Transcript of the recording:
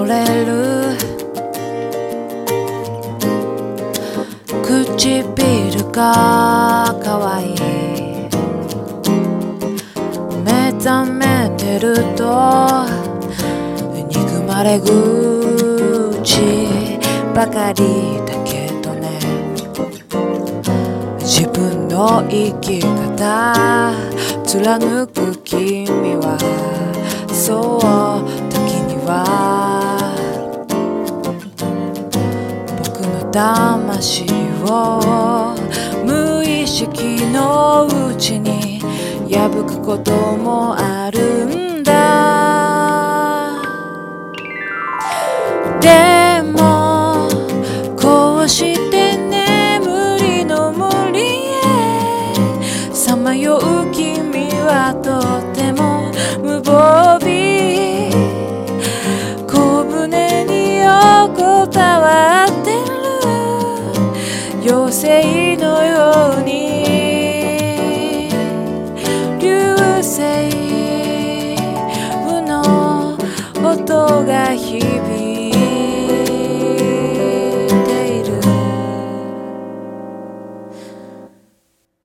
れる唇が可愛い目覚めてると憎まれ口ばかりだけどね自分の生き方貫く君はそう時には僕の魂を無意識のうちに破くこともあるんだでもこうして眠りの森へさまよう君はとても無防備小舟に横たわってる妖精のように流星雨の音が響